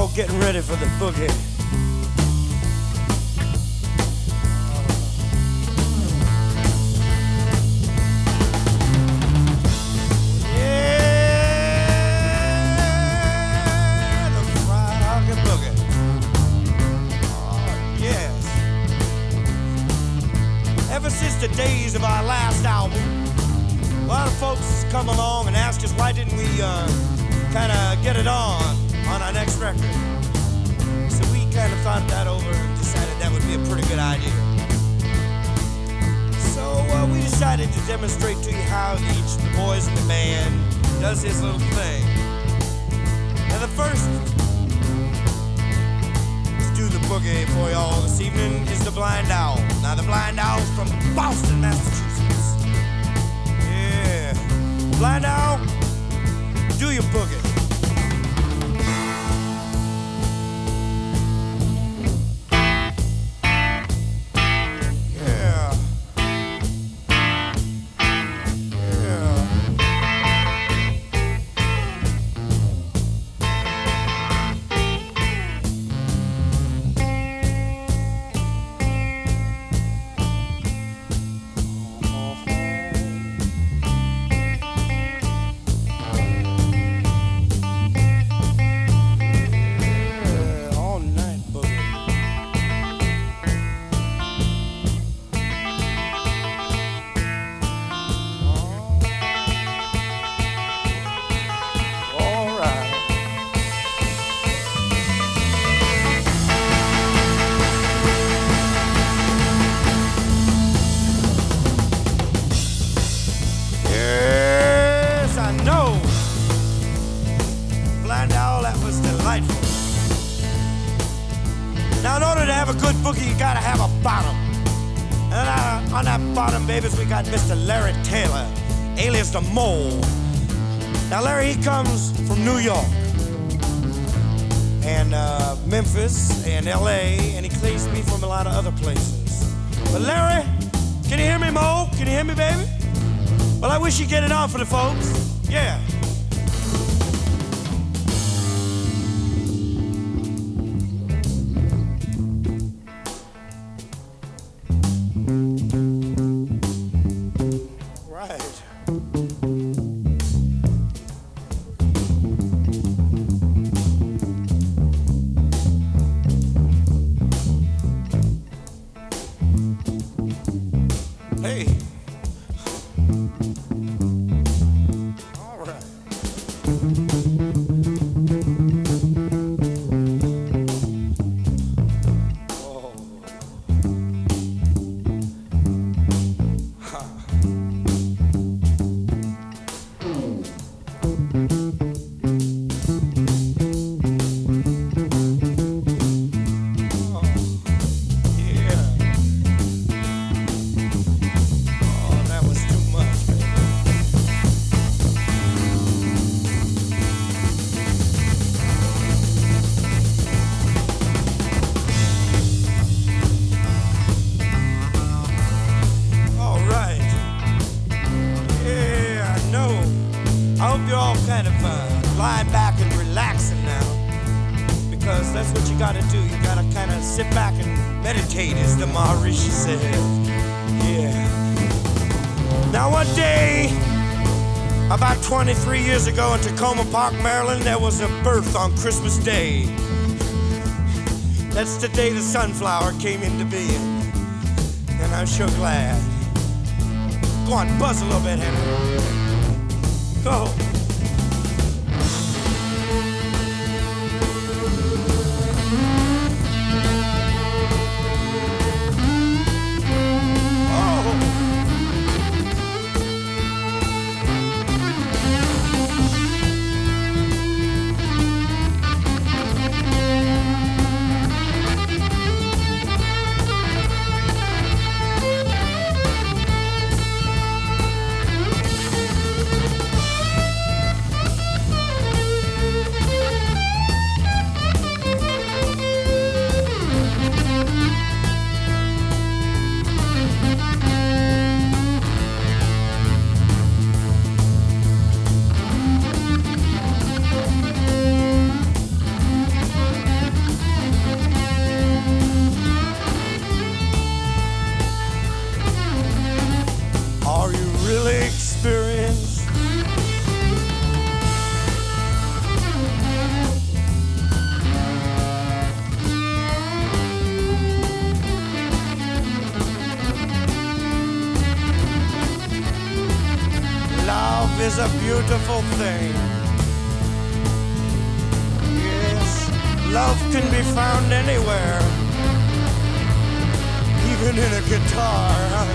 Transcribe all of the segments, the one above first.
all getting ready for the boogie. Yeah, the fried hoggy boogie. Oh, yes. Ever since the days of our last album, a lot of folks come along and ask us why didn't we kind of get it on our next record. So we kind of thought that over and decided that would be a pretty good idea. So we decided to demonstrate to you how each of the boys in the band does his little thing. And the first to do the boogie for y'all this evening is the Blind Owl. Now the Blind Owl's from Boston, Massachusetts. Yeah. Blind Owl, do your boogie. Now, in order to have a good boogie, you gotta have a bottom. And on that bottom, babies, we got Mr. Larry Taylor, alias the Mole. Now, Larry, he comes from New York and Memphis and LA, and he claims me from a lot of other places. But Larry, can you hear me, Mo? Can you hear me, baby? Well, I wish you'd get it on for the folks. Yeah. Hey. All right. Oh. Ha. I hope you're all kind of lying back and relaxing now, because that's what you gotta do. You gotta kind of sit back and meditate, as the Maharishi said. Yeah. Now one day, about 23 years ago in Tacoma Park, Maryland, there was a birth on Christmas Day. That's the day the sunflower came into being, and I'm sure glad. Go on, buzz a little bit, Henry. Go. really experience. Love is a beautiful thing. Yes, love can be found anywhere, even in a guitar.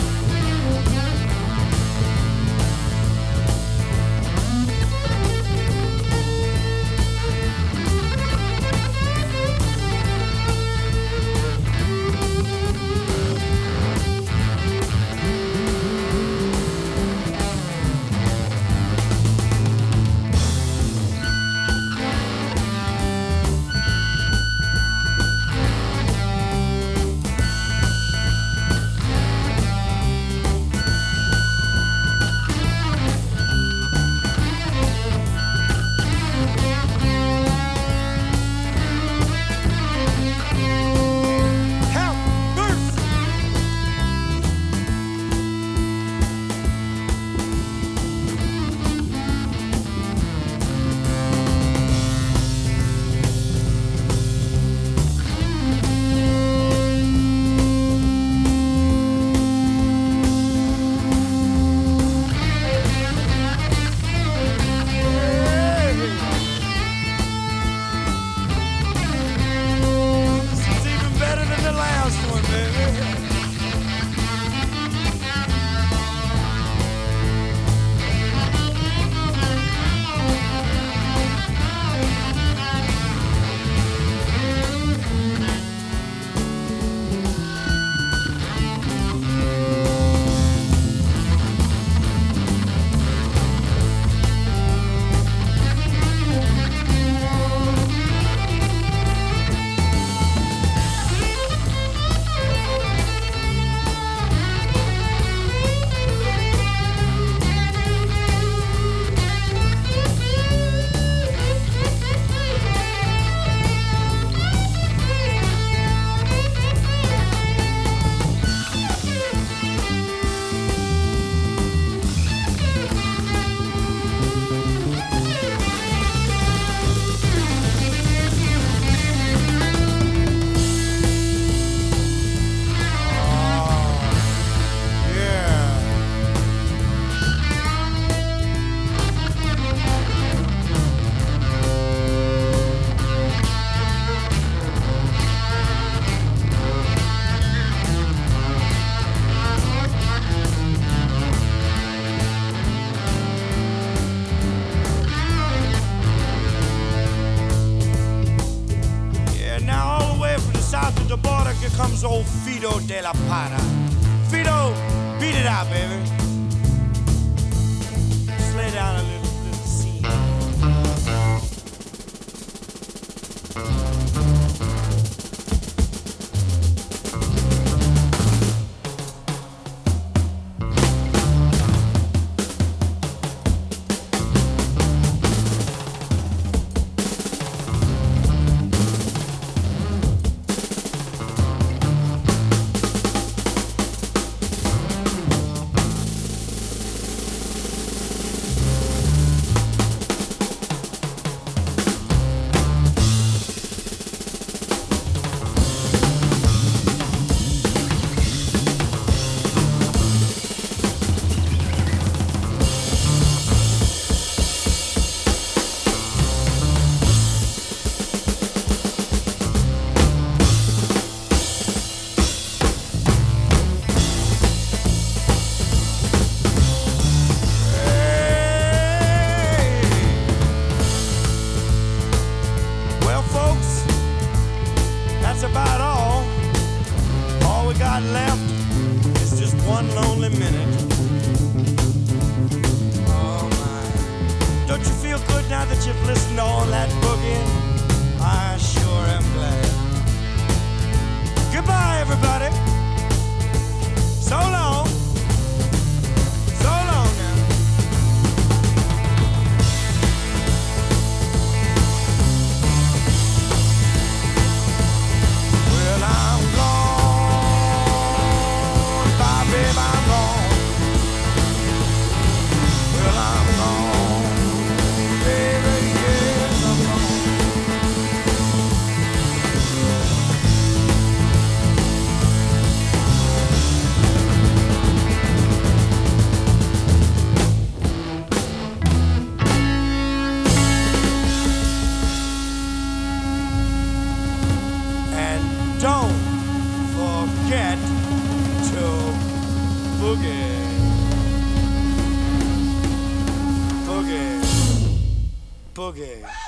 Comes old Fido de la Para. Fido, beat it out, baby. Just lay down a little scene. boogie.